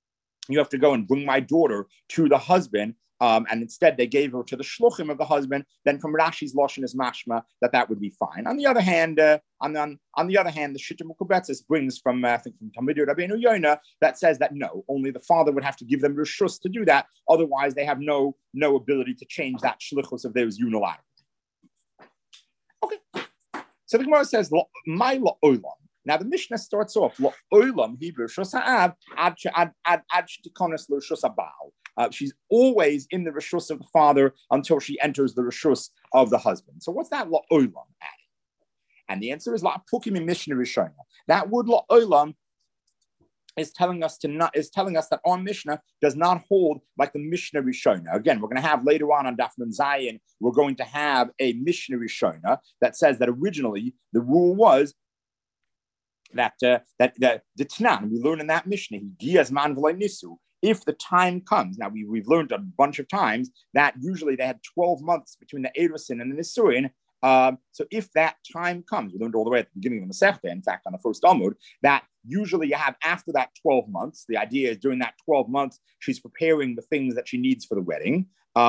my daughter to the husband. And instead they gave her to the shluchim of the husband. Then from Rashi's lashon is mashma that would be fine. On the other hand, the Shita Mukubetzis brings from Talmidei Rabbeinu Yonah that says that no, only the father would have to give them rishus to do that. Otherwise, they have no ability to change that shlichus of theirs unilaterally. Okay, so the Gemara says my la'olam. Now the Mishnah starts off la'olam Hebrew rishus ha'av ad shtikonos l'rishus habal. She's always in the rishus of the father until she enters the rishus of the husband. So what's that la'olam adding? And the answer is la'pukim in Mishnah Rishona. That word la'olam is telling us that our Mishnah does not hold like the Mishnah Rishona. Again, we're going to have later on Daf Nun Zayin, we're going to have a Mishnah Rishona that says that originally the rule was that the Tanan, we learn in that Mishnah, man nisu. If the time comes, now we've learned a bunch of times that usually they had 12 months between the Erusin and the Nisuin. So if that time comes, we learned all the way at the beginning of the Masechta, in fact, on the first Amud, that usually you have after that 12 months, the idea is during that 12 months, she's preparing the things that she needs for the wedding.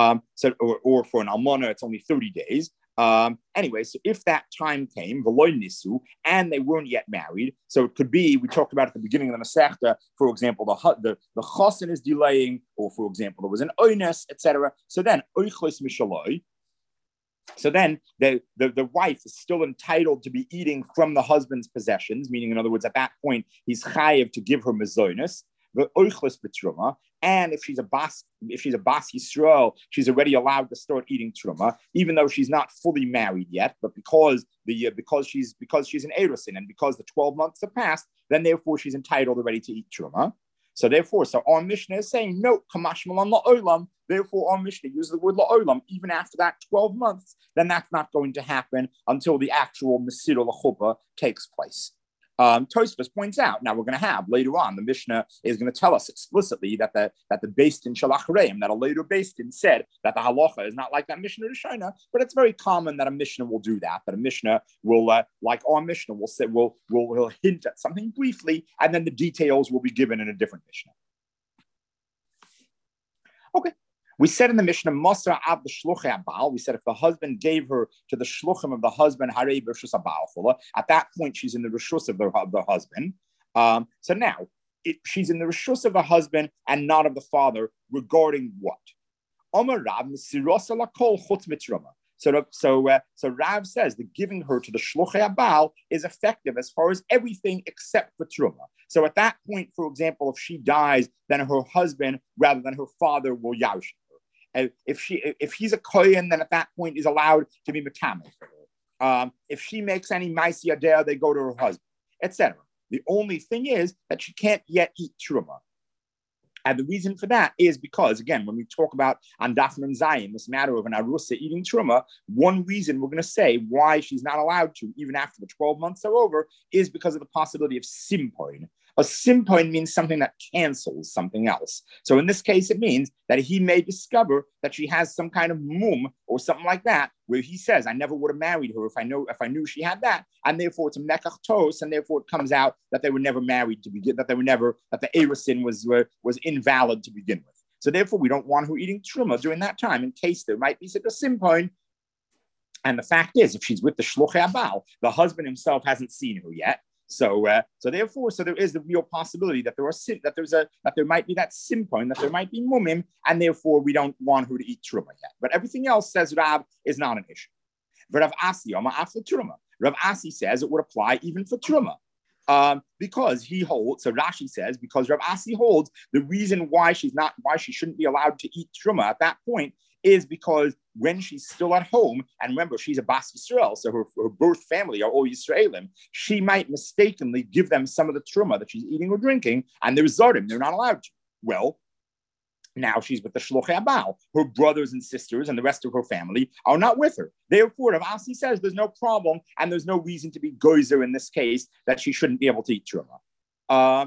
Or for an almana, it's only 30 days. Anyway, so if that time came, v'loy nisu, and they weren't yet married, so it could be, we talked about at the beginning of the Masechta, for example, the chassan is delaying, or for example, there was an oines, etc. So then, oichlis mishaloi. So then the wife is still entitled to be eating from the husband's possessions, meaning, in other words, at that point, he's chayiv to give her mezonos, the oichlis betruma, And if she's a bas Yisrael, she's already allowed to start eating truma, even though she's not fully married yet. But because she's an erusin, and because the 12 months have passed, then therefore she's entitled already to eat truma. So our Mishnah is saying, no, kamash malan la'olam. Therefore, our Mishnah uses the word la'olam. Even after that 12 months, then that's not going to happen until the actual Mesirah l'chuppah takes place. Tosfos points out, now we're going to have later on, the Mishnah is going to tell us explicitly that the Beis Din Shalach Reim, that a later Beis Din said that the halacha is not like that Mishnah Rishona, but it's very common that a Mishnah will do that a Mishnah will, like our Mishnah, will say, will hint at something briefly, and then the details will be given in a different Mishnah. Okay. We said in the Mishnah, Mosra ab the shluchei abal. We said if the husband gave her to the shluchim of the husband, harei b'reshus abal. At that point, she's in the reshus of the husband. So now she's in the reshus of the husband and not of the father regarding what? Amar Rav mesirosa lakol chutz mitruma. So Rav says that giving her to the shluchei abal is effective as far as everything except for truma. So at that point, for example, if she dies, then her husband rather than her father will yarush. If he's a kohen, then at that point is allowed to be metamed for her. If she makes any ma'aseh adar, they go to her husband, etc. The only thing is that she can't yet eat truma. And the reason for that is because, again, when we talk about on Daf Mem Zayin, this matter of an arusa eating truma, one reason we're going to say why she's not allowed to, even after the 12 months are over, is because of the possibility of simpoin. A simpoin means something that cancels something else. So in this case, it means that he may discover that she has some kind of mum or something like that, where he says, I never would have married her if I knew she had that. And therefore it's a mekach tos, and therefore it comes out that they were never married to begin, that the erusin was invalid to begin with. So therefore we don't want her eating truma during that time in case there might be such a simpoin. And the fact is, if she's with the shluchei abal, the husband himself hasn't seen her yet. So therefore there is the real possibility that there might be that simpoin, that there might be mumim, and therefore we don't want her to eat truma yet. But everything else, says Rav, is not an issue. Rav Asi Rav Asi says it would apply even for truma. Because he holds, so Rashi says, because Rav Asi holds the reason why she shouldn't be allowed to eat truma at that point is because when she's still at home, and remember, she's a Bas Yisrael, so her birth family are all Yisraelim, she might mistakenly give them some of the truma that she's eating or drinking, and they're zardim, they're not allowed to. Well, now she's with the shluchei abal. Her brothers and sisters and the rest of her family are not with her. Therefore, Rav Asi says there's no problem, and there's no reason to be gozer in this case that she shouldn't be able to eat truma.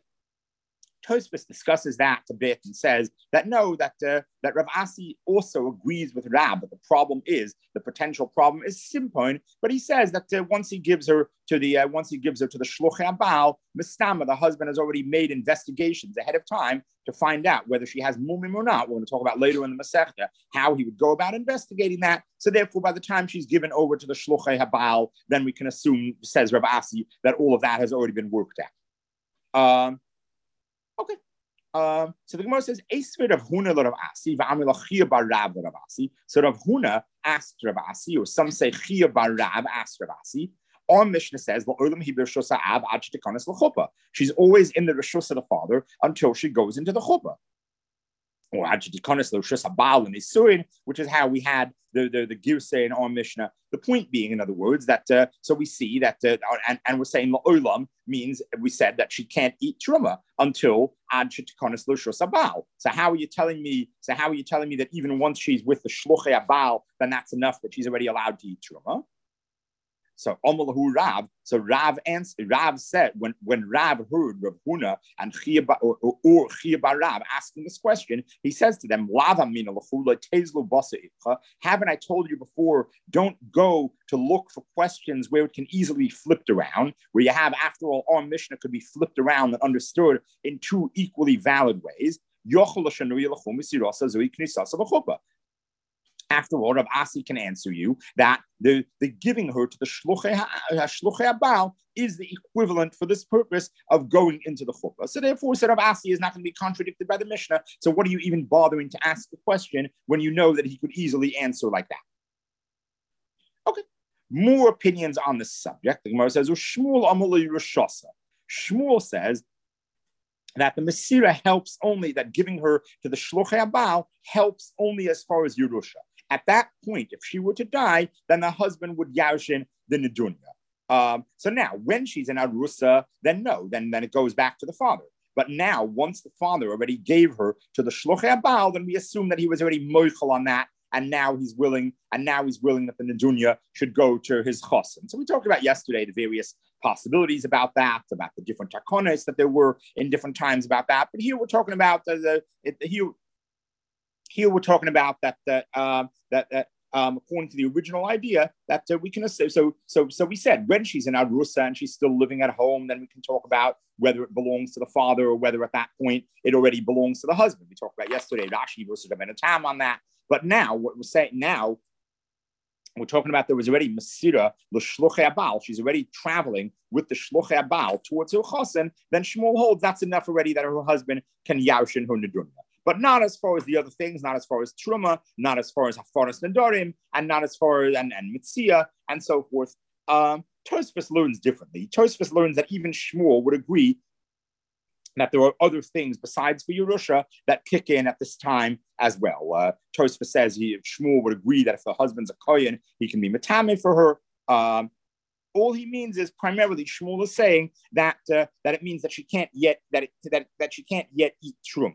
Tosfos discusses that a bit and says that that Rav Asi also agrees with Rab that the potential problem is simpoin, but he says that once he gives her to the shluchei abal, mistama, the husband has already made investigations ahead of time to find out whether she has mumim or not. We're going to talk about later in the Masechta how he would go about investigating that. So therefore, by the time she's given over to the shluchei abal, then we can assume, says Rav Asi, that all of that has already been worked out. Okay. So the Gemara says, Esved Rav Huna Rav Asi, v'amir l'chiyah bar Rav Rav Asi. So Rav Huna asked Rav Asi, or some say Chiyah bar Rav asked Rav Asi. Our Mishnah says, she's always in the reshus of the father until she goes into the chuppah. Or which is how we had the girsei in our Mishnah. The point being, in other words, that so we see that and we're saying la'olam means we said that she can't eat truma until ad shetikonis l'shus abal. So how are you telling me that even once she's with the shluchei abal, then that's enough that she's already allowed to eat truma? So Omalahu Rav. So Rav said when Rav heard Rav Huna and Chiyah bar Rav asking this question, he says to them, haven't I told you before, don't go to look for questions where it can easily be flipped around, where you have, after all, our Mishnah could be flipped around and understood in two equally valid ways. After all, Rav Asi can answer you that the giving her to the shluchei abal is the equivalent for this purpose of going into the chuppah. So therefore, Rav Asi is not going to be contradicted by the Mishnah. So what are you even bothering to ask the question when you know that he could easily answer like that? Okay. More opinions on this subject. The Gemara says, Shmuel Amulei Rishasa. Shmuel says that the Mesira helps only, that giving her to the Shluchei Abal helps only as far as Yerusha. At that point, if she were to die, then the husband would Yarshin the Nedunya. So now, when she's in Arusa, then no, then it goes back to the father. But now, once the father already gave her to the Shluchei Abal, then we assume that he was already moichel on that, and now he's willing that the Nedunya should go to his chosin. So we talked about yesterday the various possibilities about that, about the different takonis that there were in different times about that. But here we're talking about here we're talking about that according to the original idea, that we can assume. So we said when she's in Arusa and she's still living at home, then we can talk about whether it belongs to the father or whether at that point it already belongs to the husband. We talked about yesterday Rashi versus Rabbeinu Tam on that. But now what we're saying now, we're talking about there was already Masira, the Shluchei Abal. She's already traveling with the Shluchei Abal towards her chosin. Then Shmuel holds that's enough already that her husband can yaushin her nedunya. But not as far as the other things, not as far as Truma, not as far as Hafaras Nedarim, and not as far as and Mitzia, and so forth. Tosfos learns differently. Tosfos learns that even Shmuel would agree that there are other things besides for Yerusha that kick in at this time as well. Tosfos says Shmuel would agree that if the husband's a kohen, he can be matame for her. All he means is primarily Shmuel is saying that it means that she can't yet that she can't yet eat truma.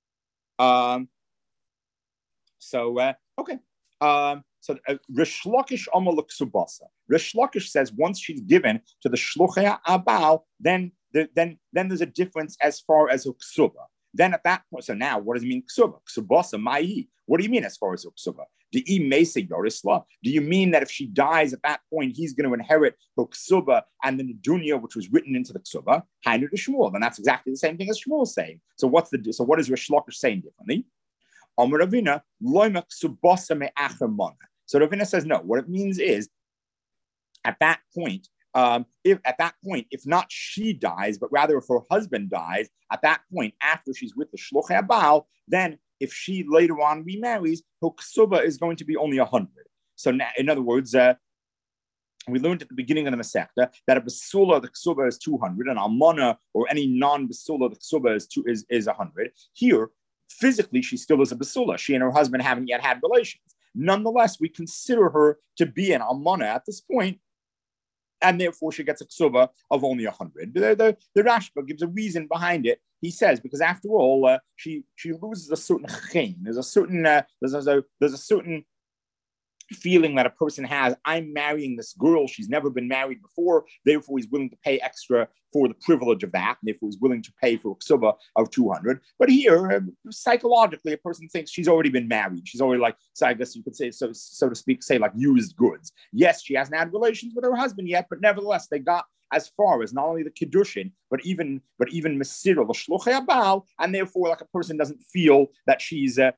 Okay. So Rish Lakish Amaluk Subasa. Rish Lakish says once she's given to the Shluchei Abal, then there's a difference as far as Uksuba. Then at that point, so now what does it mean Ksuba? Ksubasa Maihi. What do you mean as far as Uksuba? Do you mean that if she dies at that point, he's going to inherit the Ksuba and the Nedunya, which was written into the Ksuba, Hainu to Shmuel? Then that's exactly the same thing as Shmuel is saying. So what is Rish Lakish saying differently? Amar Ravina, Loima Ksubasa me'acher mana. So Ravina says no. What it means is, at that point, if not she dies, but rather if her husband dies, at that point, after she's with the Shluchei Abal, then if she later on remarries, her ksuba is going to be only 100. So now, in other words, we learned at the beginning of the Masechta that a basula, the ksuba is 200, and almana, or any non-basula, the ksuba is 100. Here, physically, she still is a basula. She and her husband haven't yet had relations. Nonetheless, we consider her to be an almana at this point, and therefore she gets a ksuba of only 100. The Rashba gives a reason behind it. He says because after all, she loses a certain chen. There's a certain feeling that a person has. I'm marrying this girl. She's never been married before. Therefore, he's willing to pay extra for the privilege of that. And therefore, he's willing to pay for a ksuba of 200. But here, psychologically, a person thinks she's already been married. She's already so I guess you could say, so to speak, say like used goods. Yes, she hasn't had relations with her husband yet, but nevertheless, they got as far as not only the Kiddushin, but even Mesira, the Shluchei Abal, and therefore, like a person doesn't feel that that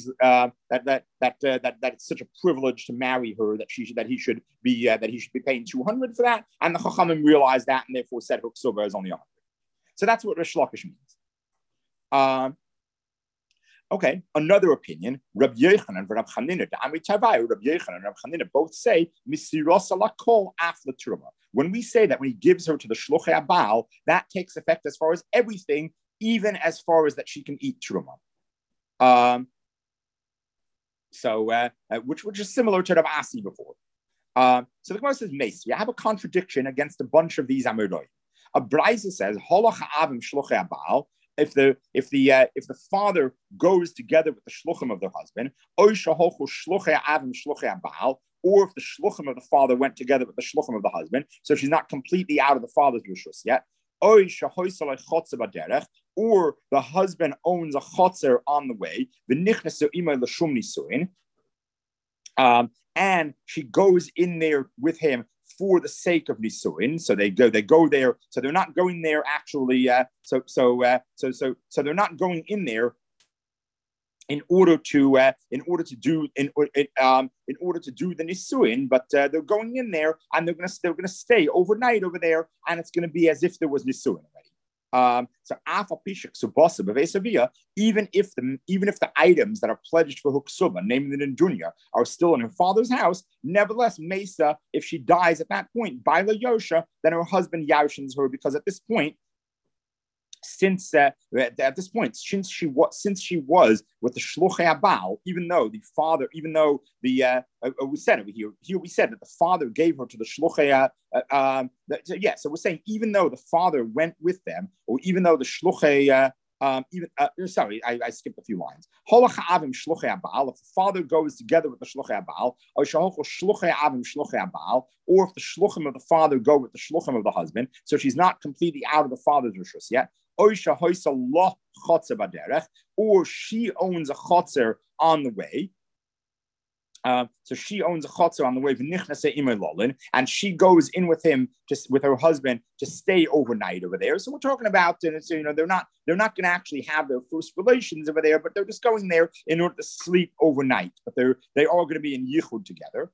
it's such a privilege to marry her that he should be paying 200 for that, and the Chachamim realized that, and therefore said her ksuba is only 100. So that's what Rish Lakish means. Okay, another opinion, Rabbi Yochanan and Rabbi Chanina, Rabbi Yochanan and Rabbi Chanina both say, Misirosa lakol afla truma. When we say that when he gives her to the Shluchei Abal, that takes effect as far as everything, even as far as that she can eat truma. Which is similar to Rav Asi before. So the Gemara says, Mace, you have a contradiction against a bunch of these Amiroim. A Braisa says, Holach ha'avim Shluchei Abal. If the father goes together with the shluchim of the husband, or if the shluchim of the father went together with the shluchim of the husband, so she's not completely out of the father's rishus yet, or the husband owns a chotzer on the way, and she goes in there with him for the sake of nisuin, so they go there. So they're not going there actually. So they're not going in there in order to do the nisuin, but they're going in there and they're gonna stay overnight over there, and it's gonna be as if there was nisuin already. Even if the items that are pledged for Huksuba, namely the Nedunya, are still in her father's house, nevertheless, Mesa, if she dies at that point, Baila Yosha, then her husband Yaushins her, because at this point, since at this point, since she was with the shluchei abal, even though the we said over here we said that the father gave her to the shluchei. So we're saying even though the father went with them, or even though the shluchei. I skipped a few lines. If the father goes together with the shluchei abal, or if the shluchim of the father go with the shluchim of the husband, so she's not completely out of the father's rishus yet. Or she owns a chotzer on the way. So she owns a chotzer on the way, and she goes in with him, just with her husband, to stay overnight over there. So we're talking about, and so they're not going to actually have their first relations over there, but they're just going there in order to sleep overnight. But they are going to be in yichud together.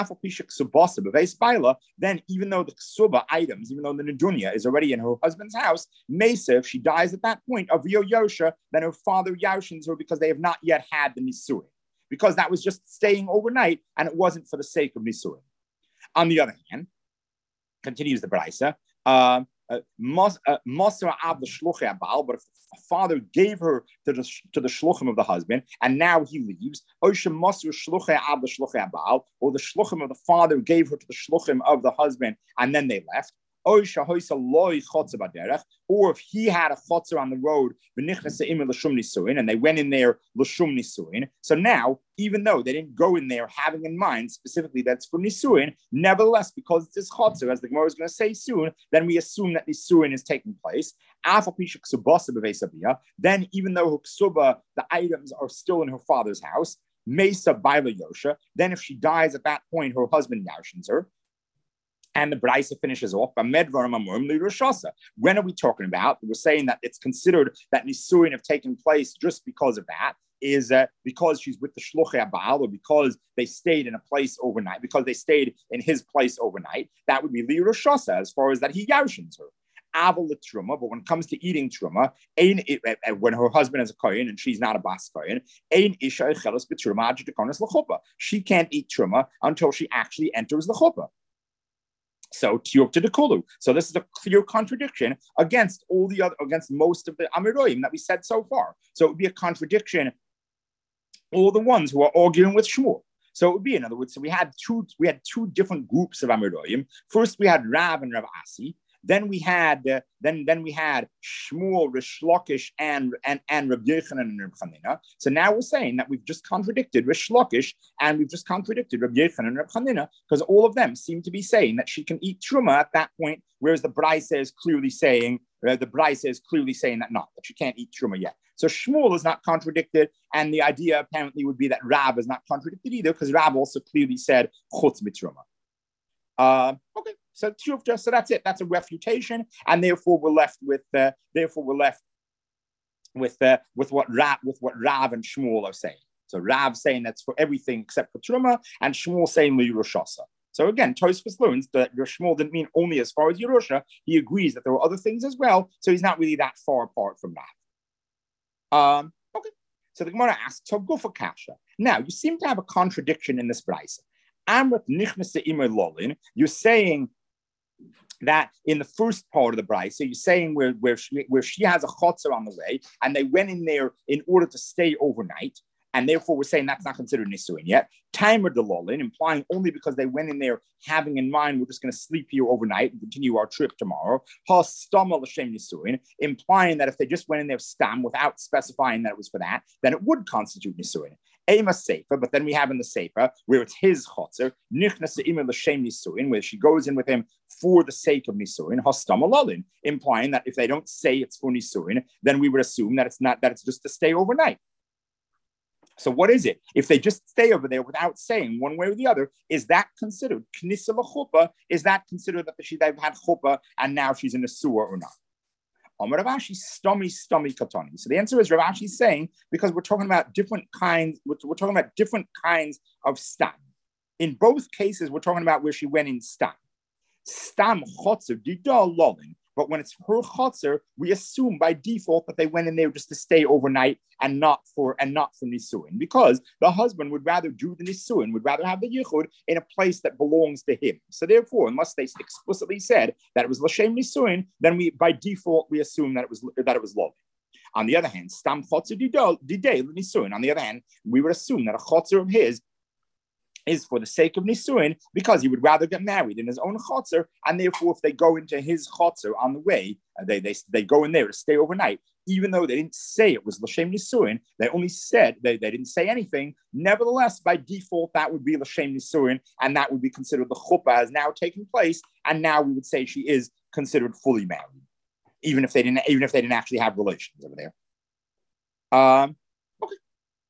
Then even though the ksuba items, even though the nedunya is already in her husband's house, Mesa, if she dies at that point of Yosha, then her father yashins her because they have not yet had the nisuin, because that was just staying overnight and it wasn't for the sake of nisuin. On the other hand, continues the Braisa, but if the father gave her to the shluchim of the husband and now he leaves, or the shluchim of the father gave her to the shluchim of the husband and then they left, or if he had a chotzer on the road and they went in there l'shum nisuin, so now even though they didn't go in there having in mind specifically that's for nisuin, nevertheless, because it's this chotzer, as the Gemara is going to say soon, then we assume that nisuin is taking place. Then even though her ksuba, the items are still in her father's house, mesa baila yosha, then if she dies at that point, her husband yashins her. And the Braisa finishes off by Medvarim Amurim L'Roshasa. When are we talking about? We're saying that it's considered that Nisuin have taken place just because of that, is because she's with the Shluchei Abal, or because they stayed in a place overnight, because they stayed in his place overnight. That would be L'Roshasa, as far as that he yaushins her. Aval Truma, but when it comes to eating Truma, when her husband is a Kohen and she's not a Bas Kohen, she can't eat Truma until she actually enters the Chuppah. So tiyuk to the kulu. So this is a clear contradiction against most of the Amiroim that we said so far. So it would be a contradiction, all the ones who are arguing with Shmuel. So it would be, in other words, so we had two different groups of Amiroim. First we had Rav and Rav Asi. Then we had Shmuel, Rish Lakish, and Rabbi Yochanan and Rabbi Chanina. So now we're saying that we've just contradicted Rish Lakish and we've just contradicted Rabbi Yochanan and Rabbi Chanina, because all of them seem to be saying that she can eat truma at that point, whereas the Braisa is clearly saying that not, that she can't eat truma yet. So Shmuel is not contradicted, and the idea apparently would be that Rav is not contradicted either, because Rav also clearly said chutz mitruma. Okay. So that's it. That's a refutation, and therefore we're left with what Rav and Shmuel are saying. So Rav saying that's for everything except for truma, and Shmuel saying L'Yerushasa. So again, Tosfos learns that Shmuel didn't mean only as far as Yerusha. He agrees that there were other things as well. So he's not really that far apart from that. Okay. So the Gemara asks, so go for kasha. Now you seem to have a contradiction in this brayso. You're saying that in the first part of the brayso, you're saying where she has a chotzer on the way, and they went in there in order to stay overnight, and therefore we're saying that's not considered nisuin yet. Timer delolin, implying only because they went in there having in mind we're just going to sleep here overnight and continue our trip tomorrow. Ha stama l'shem nisuin, implying that if they just went in there stam without specifying that it was for that, then it would constitute nisuin. Ema Sefer, but then we have in the Sefer where it's his chotzer, nichnas imel l'shem nisuin, where she goes in with him for the sake of nisuin, hastama lalin, implying that if they don't say it's for nisuin, then we would assume that it's not, that it's just to stay overnight. So what is it? If they just stay over there without saying one way or the other, is that considered knisa l'chuppah? Is that considered that they've had chuppah and now she's in a sewer or not? Rav Ashi stomach katani. So the answer is Rav Ashi is saying, because we're talking about different kinds of stam. In both cases, we're talking about where she went in stam. Stam chotzer dida lolin. But when it's her chotzer, we assume by default that they went in there just to stay overnight and not for nisuin, because the husband would rather do the nisuin, would rather have the yichud in a place that belongs to him. So therefore, unless they explicitly said that it was l'shem nisuin, then we by default we assume that it was lo. On the other hand, stam chotzer didei nisuin. On the other hand, we would assume that a chotzer of his is for the sake of nisuin, because he would rather get married in his own chotzer, and therefore, if they go into his chotzer on the way, they go in there to stay overnight, even though they didn't say it was l'shem nisuin, they only said they didn't say anything. Nevertheless, by default, that would be l'shem nisuin, and that would be considered the chuppah has now taken place, and now we would say she is considered fully married, even if they didn't actually have relations over there. Okay.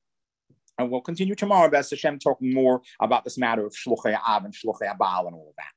And we'll continue tomorrow, B'ez Hashem, talking more about this matter of Shluchei Av and Shluchei Abal and all of that.